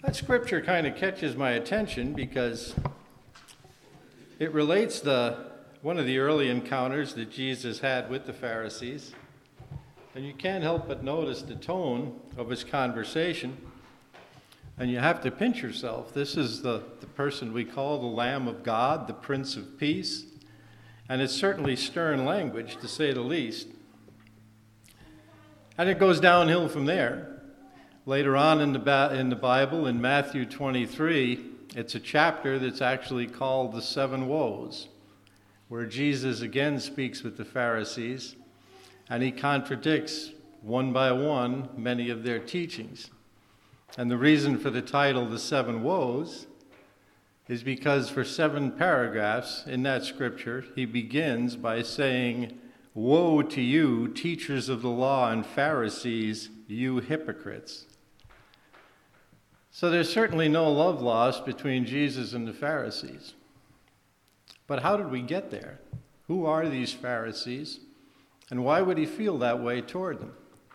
That scripture kind of catches my attention because it relates one of the early encounters that Jesus had with the Pharisees. And you can't help but notice the tone of his conversation. And you have to pinch yourself. This is the person we call the Lamb of God, the Prince of Peace. And it's certainly stern language, to say the least. And it goes downhill from there. Later on in the Bible, in Matthew 23, it's a chapter that's actually called the Seven Woes, where Jesus again speaks with the Pharisees, and he contradicts one by one many of their teachings. And the reason for the title, The Seven Woes, is because for 7 paragraphs in that scripture, he begins by saying, "Woe to you, teachers of the law and Pharisees, you hypocrites." So there's certainly no love lost between Jesus and the Pharisees. But how did we get there? Who are these Pharisees? And why would he feel that way toward them?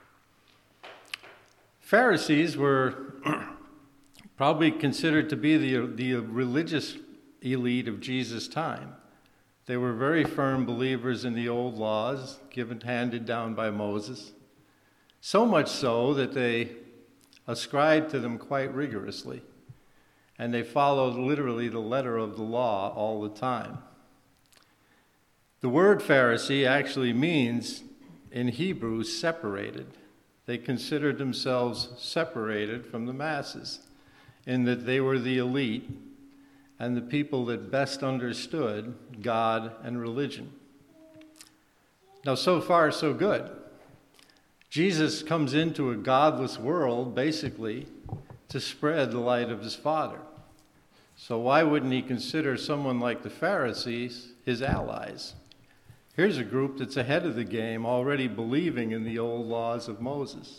Pharisees were probably considered to be the religious elite of Jesus' time. They were very firm believers in the old laws handed down by Moses. So much so that they ascribed to them quite rigorously. And they followed literally the letter of the law all the time. The word Pharisee actually means, in Hebrew, separated. They considered themselves separated from the masses, in that they were the elite and the people that best understood God and religion. Now, so far, so good. Jesus comes into a godless world, basically, to spread the light of his Father. So why wouldn't he consider someone like the Pharisees his allies? Here's a group that's ahead of the game, already believing in the old laws of Moses.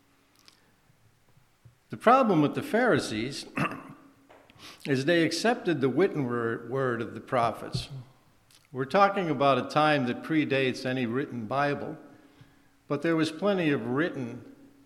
The problem with the Pharisees is they accepted the written word of the prophets. We're talking about a time that predates any written Bible, but there was plenty of written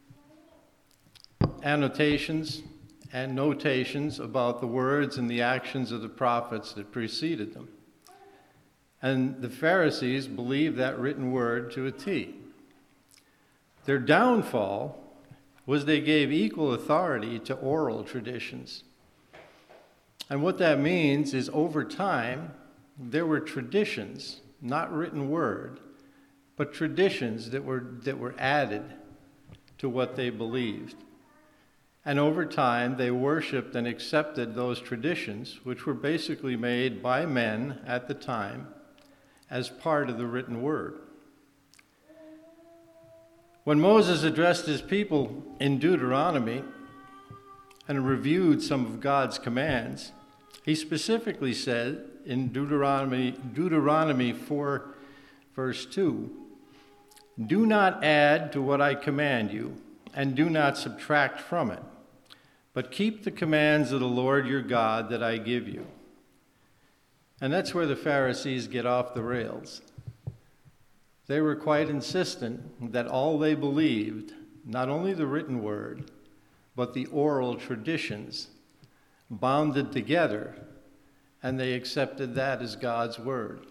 annotations and notations about the words and the actions of the prophets that preceded them. And the Pharisees believed that written word to a T. Their downfall was they gave equal authority to oral traditions. And what that means is over time, there were traditions, not written word, but traditions that were added to what they believed. And over time, they worshiped and accepted those traditions, which were basically made by men at the time as part of the written word. When Moses addressed his people in Deuteronomy and reviewed some of God's commands, he specifically said in Deuteronomy 4, verse 2, "Do not add to what I command you, and do not subtract from it, but keep the commands of the Lord your God that I give you." And that's where the Pharisees get off the rails. They were quite insistent that all they believed, not only the written word, but the oral traditions, bounded together, and they accepted that as God's word.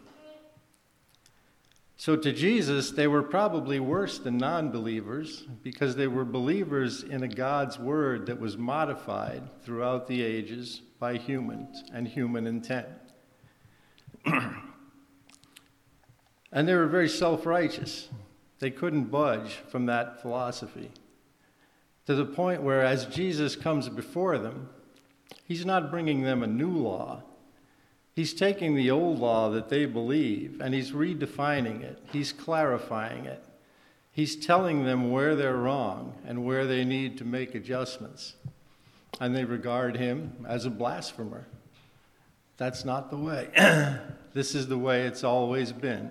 So to Jesus, they were probably worse than non-believers because they were believers in a God's word that was modified throughout the ages by humans and human intent. And they were very self-righteous. They couldn't budge from that philosophy, to the point where as Jesus comes before them, he's not bringing them a new law. He's taking the old law that they believe, and he's redefining it. He's clarifying it. He's telling them where they're wrong and where they need to make adjustments. And they regard him as a blasphemer. That's not the way. This is the way it's always been.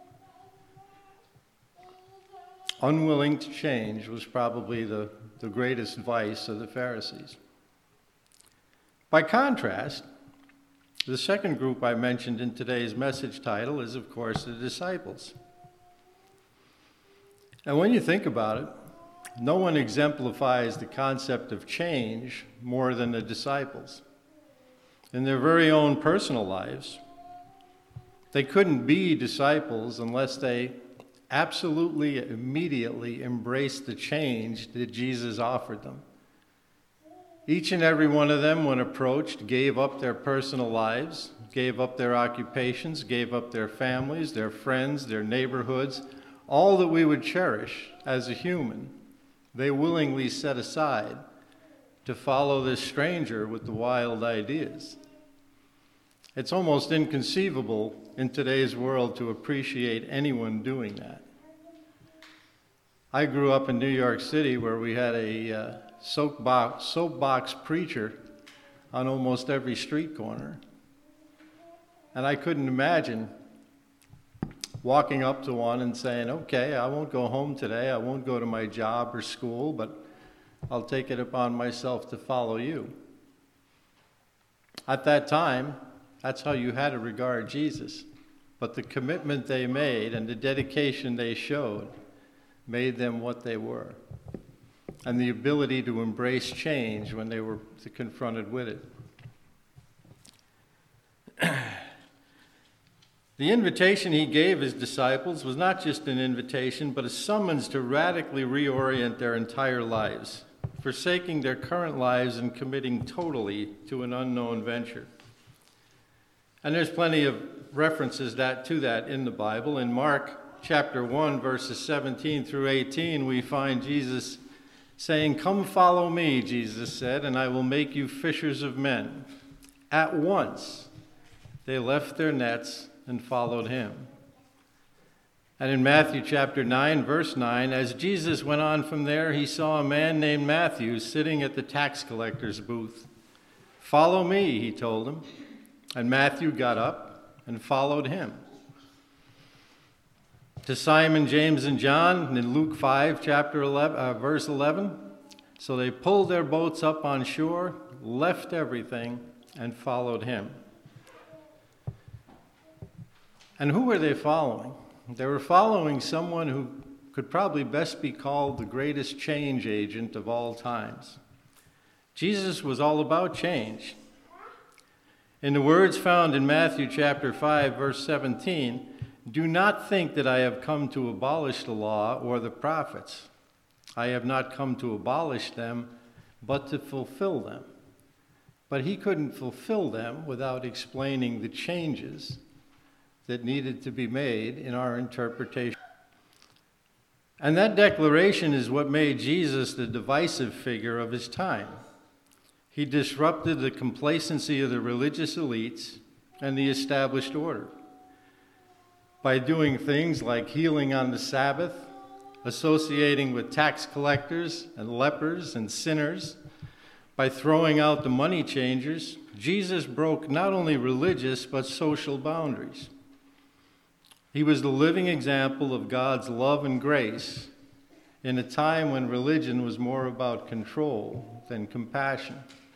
Unwilling to change was probably the greatest vice of the Pharisees. By contrast, the second group I mentioned in today's message title is, of course, the disciples. And when you think about it, No one exemplifies the concept of change more than the disciples. In their very own personal lives, they couldn't be disciples unless they absolutely, immediately embraced the change that Jesus offered them. Each and every one of them, when approached, gave up their personal lives, gave up their occupations, gave up their families, their friends, their neighborhoods, all that we would cherish as a human. They willingly set aside to follow this stranger with the wild ideas. It's almost inconceivable in today's world to appreciate anyone doing that. I grew up in New York City where we had a soapbox preacher on almost every street corner. And I couldn't imagine walking up to one and saying, okay, I won't go home today, I won't go to my job or school, but I'll take it upon myself to follow you. At that time, that's how you had to regard Jesus. But the commitment they made and the dedication they showed made them what they were, and the ability to embrace change when they were confronted with it. The invitation he gave his disciples was not just an invitation, but a summons to radically reorient their entire lives, forsaking their current lives and committing totally to an unknown venture. And there's plenty of references to that in the Bible. In Mark chapter 1, verses 17 through 18, we find Jesus saying, "Come follow me," Jesus said, "and I will make you fishers of men." At once, they left their nets and followed him. And in Matthew chapter 9, verse 9, as Jesus went on from there, he saw a man named Matthew sitting at the tax collector's booth. "Follow me," he told him. And Matthew got up and followed him. To Simon, James, and John, in Luke 5, verse 11, so they pulled their boats up on shore, left everything, and followed him. And who were they following? They were following someone who could probably best be called the greatest change agent of all times. Jesus was all about change. In the words found in Matthew chapter 5, verse 17, "Do not think that I have come to abolish the law or the prophets. I have not come to abolish them, but to fulfill them." But he couldn't fulfill them without explaining the changes that needed to be made in our interpretation. And that declaration is what made Jesus the divisive figure of his time. He disrupted the complacency of the religious elites and the established order by doing things like healing on the Sabbath, associating with tax collectors and lepers and sinners. By throwing out the money changers, Jesus broke not only religious but social boundaries. He was the living example of God's love and grace in a time when religion was more about control than compassion.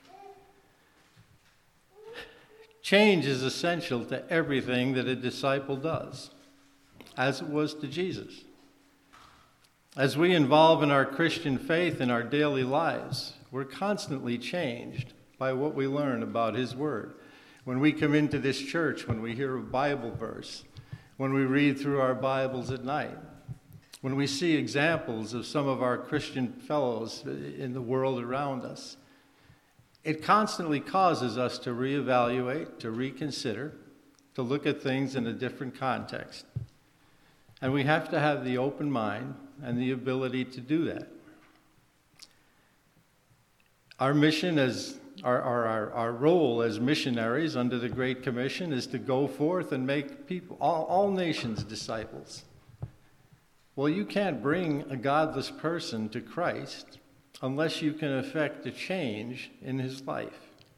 Change is essential to everything that a disciple does, as it was to Jesus. As we involve in our Christian faith in our daily lives, we're constantly changed by what we learn about his word. When we come into this church, when we hear a Bible verse, when we read through our Bibles at night, when we see examples of some of our Christian fellows in the world around us, it constantly causes us to reevaluate, to reconsider, to look at things in a different context. And we have to have the open mind and the ability to do that. Our mission as our role as missionaries under the Great Commission is to go forth and make people, all nations, disciples. Well, you can't bring a godless person to Christ unless you can effect a change in his life.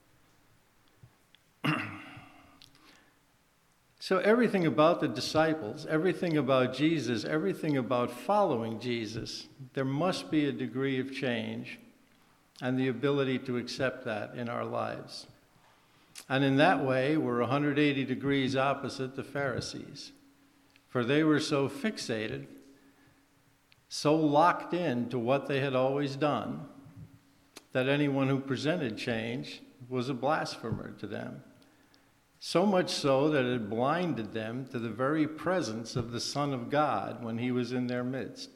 So everything about the disciples, everything about Jesus, everything about following Jesus, there must be a degree of change and the ability to accept that in our lives. And in that way, we're 180 degrees opposite the Pharisees, for they were so fixated, so locked in to what they had always done that anyone who presented change was a blasphemer to them. So much so that it blinded them to the very presence of the Son of God when he was in their midst.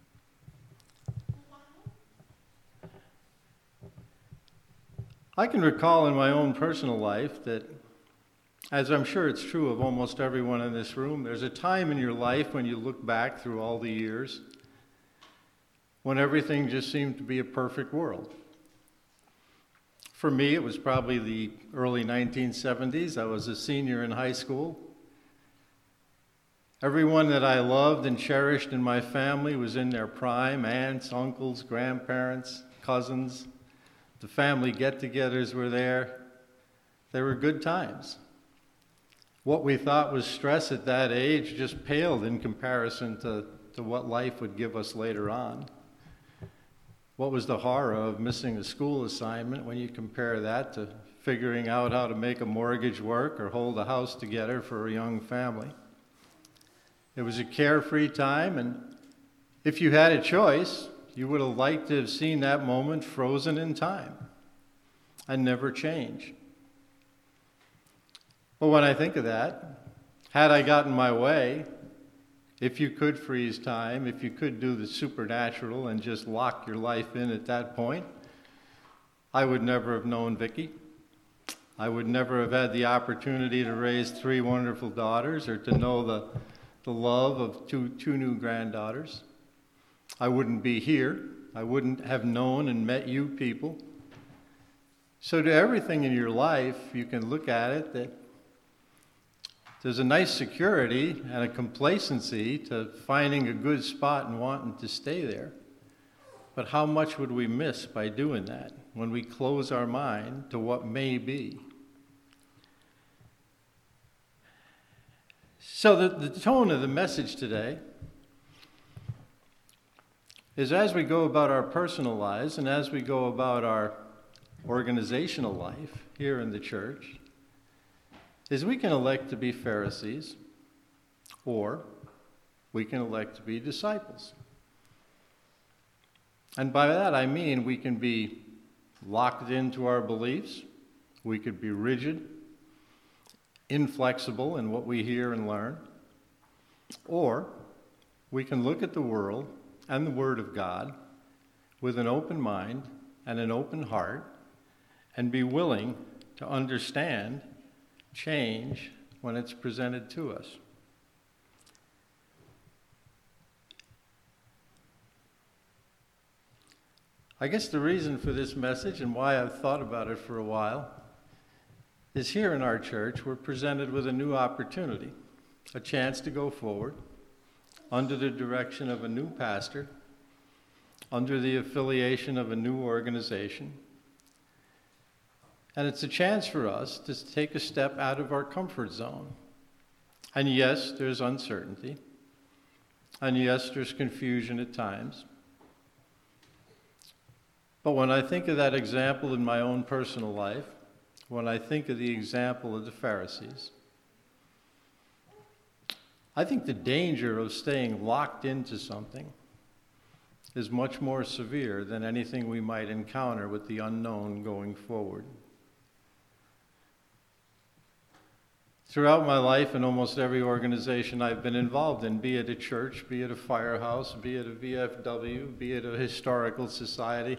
I can recall in my own personal life that, as I'm sure it's true of almost everyone in this room, there's a time in your life when you look back through all the years when everything just seemed to be a perfect world. For me, it was probably the early 1970s. I was a senior in high school. Everyone that I loved and cherished in my family was in their prime: aunts, uncles, grandparents, cousins. The family get-togethers were there. They were good times. What we thought was stress at that age just paled in comparison to what life would give us later on. What was the horror of missing a school assignment when you compare that to figuring out how to make a mortgage work or hold a house together for a young family? It was a carefree time, and if you had a choice, you would have liked to have seen that moment frozen in time and never change. But when I think of that, had I gotten my way, if you could freeze time, if you could do the supernatural and just lock your life in at that point, I would never have known Vicki. I would never have had the opportunity to raise 3 wonderful daughters or to know the love of two new granddaughters. I wouldn't be here. I wouldn't have known and met you people. So to everything in your life, you can look at it that there's a nice security and a complacency to finding a good spot and wanting to stay there. But how much would we miss by doing that when we close our mind to what may be? So the tone of the message today is, as we go about our personal lives and as we go about our organizational life here in the church, is we can elect to be Pharisees, or we can elect to be disciples. And by that I mean we can be locked into our beliefs, we could be rigid, inflexible in what we hear and learn, or we can look at the world and the Word of God with an open mind and an open heart and be willing to understand change when it's presented to us. I guess the reason for this message and why I've thought about it for a while is here in our church we're presented with a new opportunity, a chance to go forward under the direction of a new pastor, under the affiliation of a new organization. And it's a chance for us to take a step out of our comfort zone. And yes, there's uncertainty. And yes, there's confusion at times. But when I think of that example in my own personal life, when I think of the example of the Pharisees, I think the danger of staying locked into something is much more severe than anything we might encounter with the unknown going forward. Throughout my life, in almost every organization I've been involved in, be it a church, be it a firehouse, be it a VFW, be it a historical society,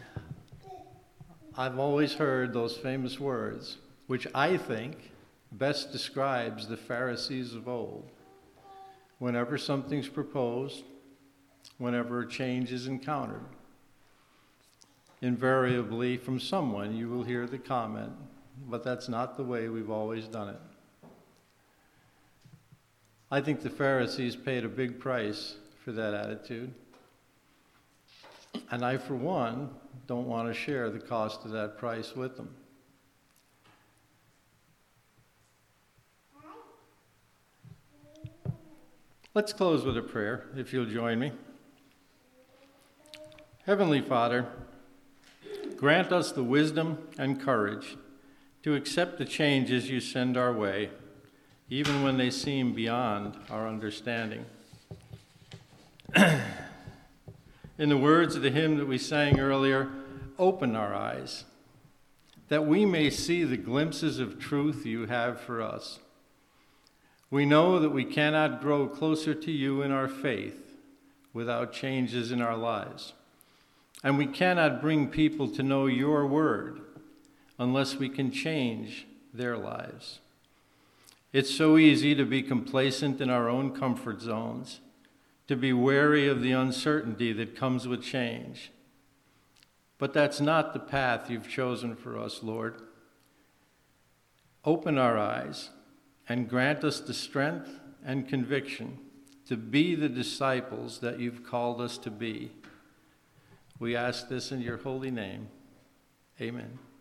I've always heard those famous words, which I think best describes the Pharisees of old. Whenever something's proposed, whenever a change is encountered, invariably from someone you will hear the comment, but that's not the way we've always done it. I think the Pharisees paid a big price for that attitude. And I, for one, don't want to share the cost of that price with them. Let's close with a prayer, if you'll join me. Heavenly Father, grant us the wisdom and courage to accept the changes you send our way, even when they seem beyond our understanding. In the words of the hymn that we sang earlier, open our eyes, that we may see the glimpses of truth you have for us. We know that we cannot grow closer to you in our faith without changes in our lives. And we cannot bring people to know your word unless we can change their lives. It's so easy to be complacent in our own comfort zones, to be wary of the uncertainty that comes with change. But that's not the path you've chosen for us, Lord. Open our eyes and grant us the strength and conviction to be the disciples that you've called us to be. We ask this in your holy name. Amen.